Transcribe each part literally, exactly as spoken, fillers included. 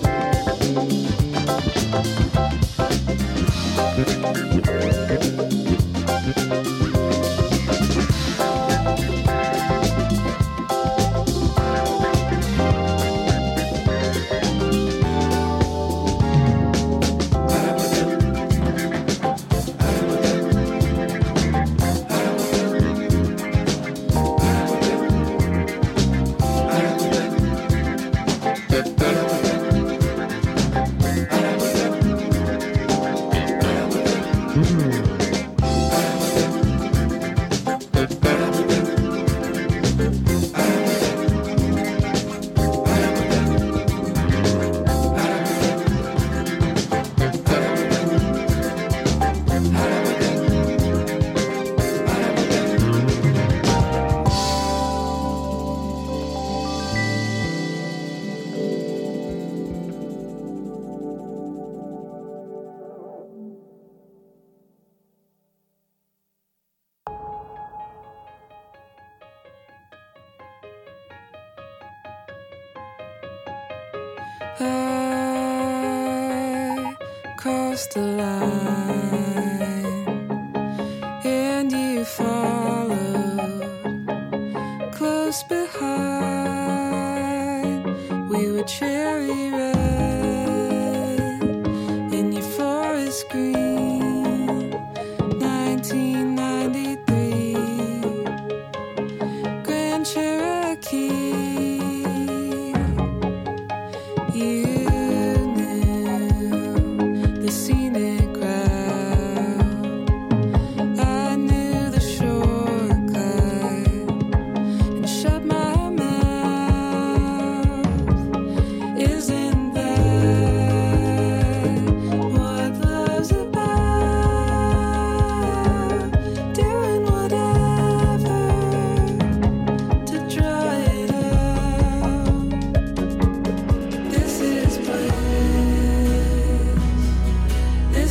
I crossed the line and you followed close behind. We were cherry red in your forest green. nineteen ninety-three Grand Cherokee. You knew the scenic route. I knew the shortcut and shut my mouth. Isn't that what love's about? Doing whatever to draw it out. This is bliss. This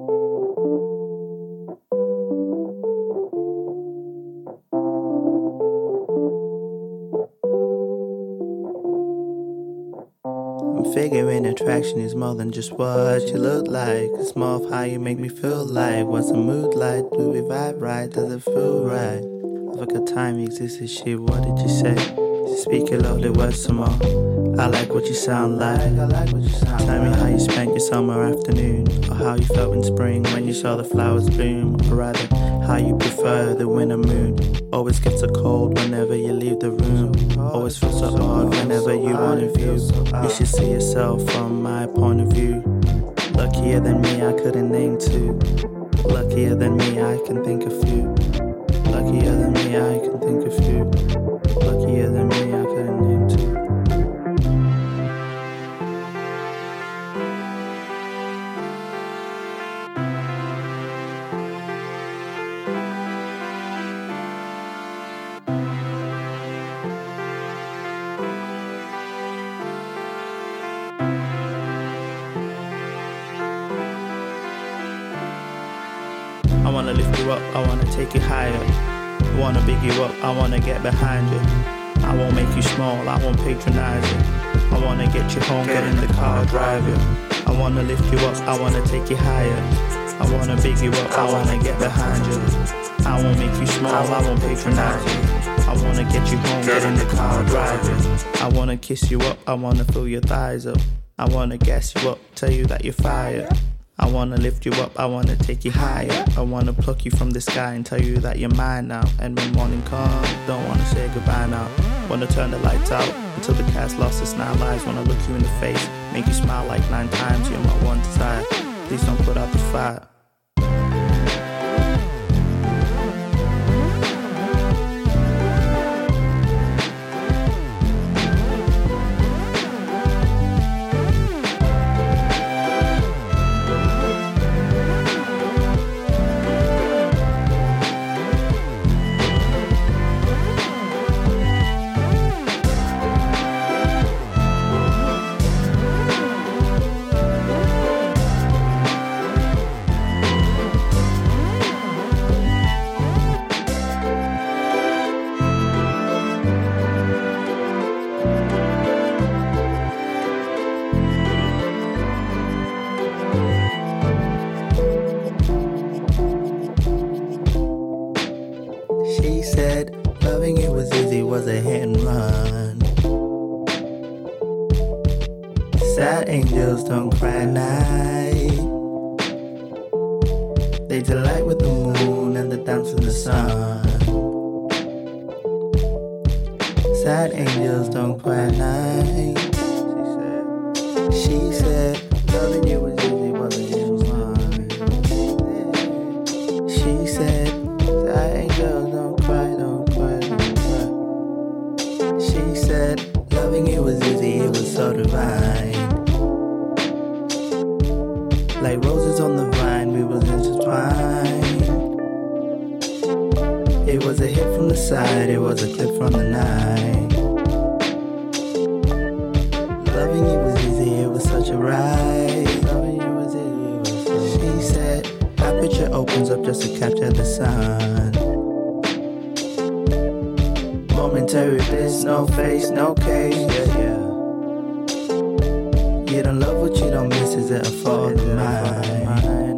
Figuring attraction is more than just what you look like. It's more of how you make me feel like. What's the mood like? Do we vibe right? Does it feel right? I forgot time exists, shit, what did you say? Speak your lovely words some more. I like what you sound like. I like what you sound Tell like. me how you spent your summer afternoon, or how you felt in spring when you saw the flowers bloom, or rather, how you prefer the winter moon. Always gets so cold whenever you leave the room. Always feels so odd whenever you want to view. You should see yourself from my point of view. Luckier than me, I couldn't name two. Luckier than me, I can think of few. Luckier than me, I can think of few. Luckier than me, I couldn't name two. I wanna lift you up, I wanna take you higher. I wanna big you up, I wanna get behind you. I won't make you small, I won't patronize you. I wanna get you home, get in the car, drive you. I wanna lift you up, I wanna take you higher. I wanna big you up, I wanna get behind you. I won't make you small, I won't patronize you. I wanna get you home, get in the car, drive you. I wanna kiss you up, I wanna fill your thighs up. I wanna gas you up, tell you that you're fired. I wanna lift you up, I wanna take you higher. I wanna pluck you from the sky and tell you that you're mine now. And when morning comes, don't wanna say goodbye now. Wanna turn the lights out until the cat's lost its nine lives. Wanna look you in the face, make you smile like nine times. You're my one desire, please don't put out the fire. She said loving you was easy, was a hit and run. Sad angels don't cry at night. They delight with the moon and the dance in the sun. Sad angels don't cry at night. She said, she said loving you was easy, was a hit and run. She said sad angels don't cry, don't cry, don't cry. She said, loving you was easy, it was so divine. Like roses on the vine, we was intertwined. It was a hit from the side, it was a clip from the night. Loving you was easy, it was such a ride. Loving you was easy, it was so. She said, our picture opens up just to capture the sun. Momentary bliss, no face, no case, yeah, yeah. You don't love what you don't miss, is it a fault of mine?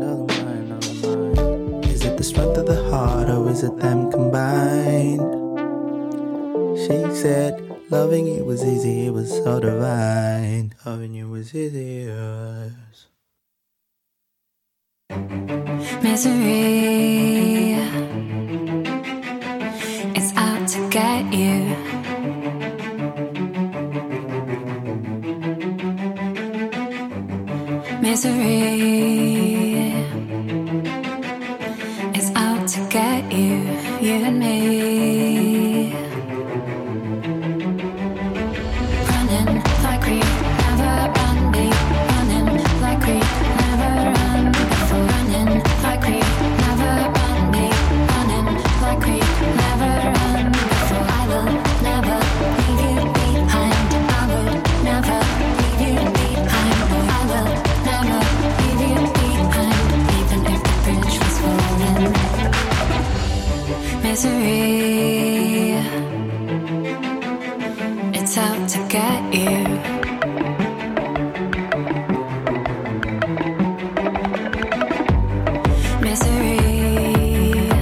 Is it the strength of the heart, or is it them combined? She said, loving you was easy, it was so divine. Loving you was easy, it was. Misery is out to get you. Misery is out to get you, you and me. Running like we never run before. Running like we never run before. Running like we never run before. Running like we never run before. I will never leave you behind. I would never leave you behind. I will never leave you behind, even Misery, it's out to get you. Misery,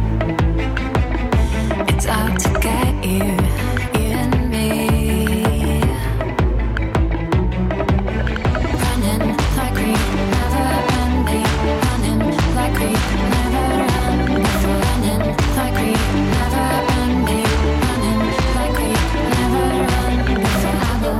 it's out to get you, you and me. Running like we never ending, running like we never run before, running like we never ending, running like we never run before. I will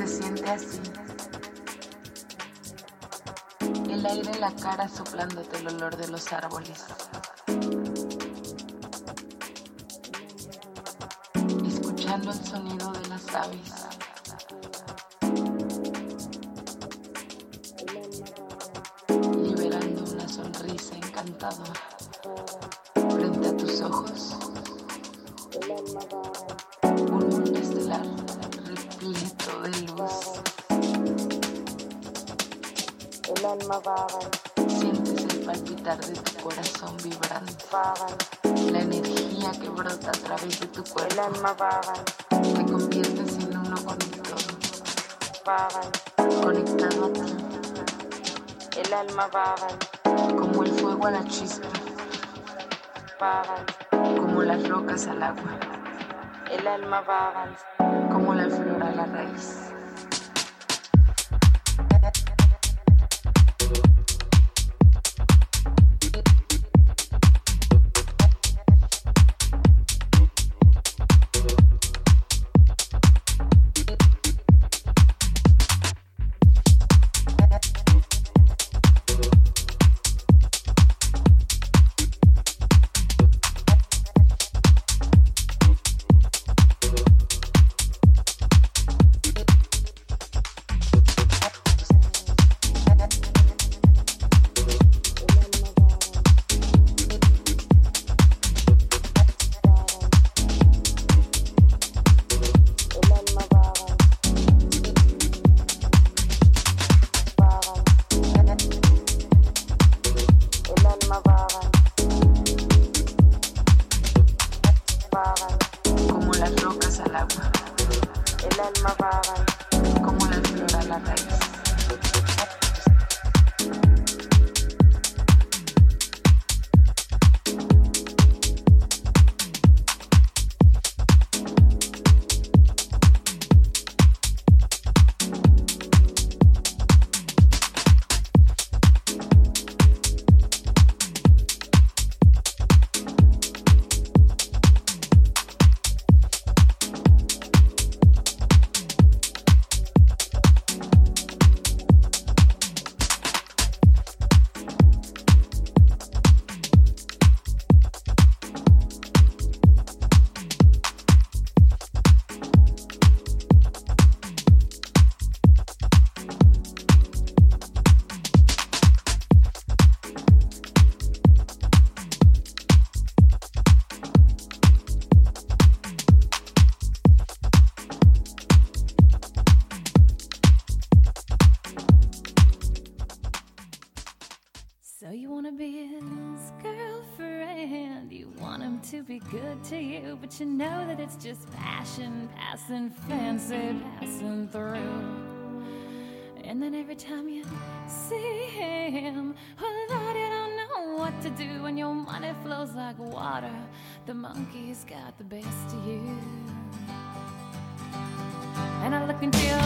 se siente así. El aire en la cara soplándote el olor de los árboles. Escuchando el sonido de las aves. Liberando una sonrisa encantadora. Frente a tus ojos, un mundo estelar repleto de luz. El alma vaga, Sientes el palpitar de tu corazón vibrante, vaga, la energía que brota a través de tu el cuerpo. alma vaga, Te conviertes en uno con el todo, vaga, conectado a ti, el alma vaga, como el fuego a la chispa, vaga, como las rocas al agua, el alma vaga, como la flor a la raíz. Como las rocas al agua, el alma vaga, como la flor a la raíz. So you wanna be his girlfriend, you want him to be good to you, but you know that it's just passion, passing fancy, passing through. And then every time you see him, well, Lord, you don't know what to do, and your money flows like water. The monkey's got the best of you. And I look into your